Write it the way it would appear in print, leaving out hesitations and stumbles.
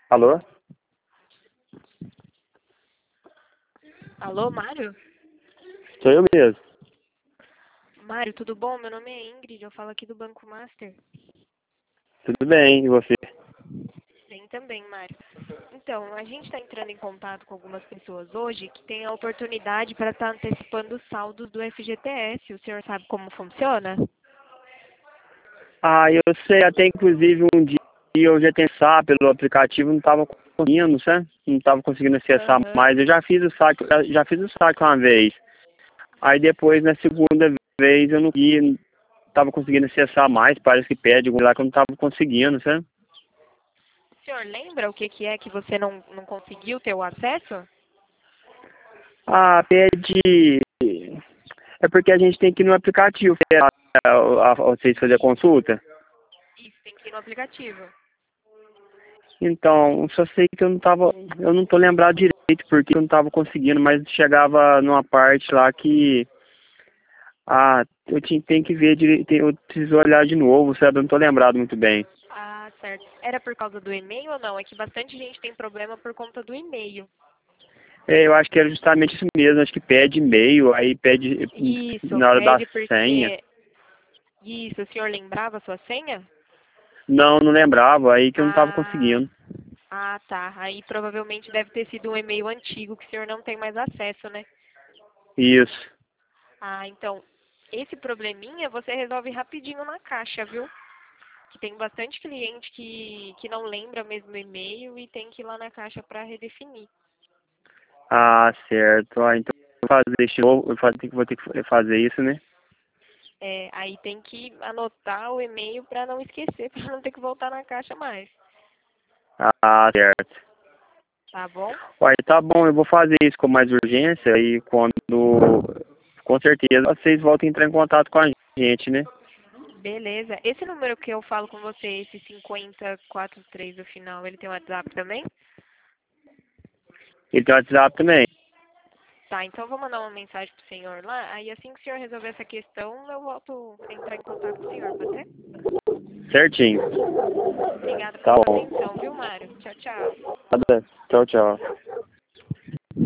Alô? Alô, Mário? Sou eu mesmo. Mário, tudo bom? Meu nome é Ingrid, eu falo aqui do Banco Master. Tudo bem, e você? Bem também, Mário. Então, a gente está entrando em contato com algumas pessoas hoje que têm a oportunidade para estar antecipando os saldos do FGTS. O senhor sabe como funciona? Ah, eu sei, até inclusive um dia eu já tentei pelo aplicativo, não estava conseguindo, sabe? Não estava conseguindo acessar Aham. mais. Eu já fiz o saque uma vez. Aí depois, na segunda vez, eu não estava conseguindo acessar mais, parece que pede algum lá que eu não estava conseguindo, sabe? O senhor lembra o que é que você não conseguiu ter o acesso? Ah, pede. É porque a gente tem que ir no aplicativo, vocês fazer a consulta. Isso, tem que ir no aplicativo. Então, só sei que eu não tô lembrado direito porque eu não tava conseguindo, mas chegava numa parte lá que, tenho que ver direito, eu preciso olhar de novo, sabe? Eu não tô lembrado muito bem. Ah, certo. Era por causa do e-mail ou não? É que bastante gente tem problema por conta do e-mail. É, eu acho que era justamente isso mesmo, acho que pede e-mail, aí pede Isso, na hora da pede senha. porque... Isso, o senhor lembrava a sua senha? Não, não lembrava, aí que eu não tava Ah, conseguindo. tá. Aí provavelmente deve ter sido um e-mail antigo que o senhor não tem mais acesso, né? Isso. Ah, então, esse probleminha você resolve rapidinho na caixa, viu? Que tem bastante cliente que não lembra mesmo o e-mail e tem que ir lá na caixa para redefinir. Ah, certo. Ah, então eu vou fazer de novo, vou ter que fazer isso, né? É, aí tem que anotar o e-mail para não esquecer, para não ter que voltar na caixa mais, Ah, certo. tá bom? Uai, tá bom, eu vou fazer isso com mais urgência e com certeza, vocês voltam a entrar em contato com a gente, né? Beleza. Esse número que eu falo com você, esse 5043 no final, ele tem WhatsApp também? Ele tem WhatsApp também. Tá, então eu vou mandar uma mensagem pro senhor lá, aí assim que o senhor resolver essa questão, eu volto a entrar em contato com o senhor, pode ser? Certinho. Obrigada Tá pela sua bom. atenção, viu, Mário? Tchau, tchau. Nada. Tchau, tchau.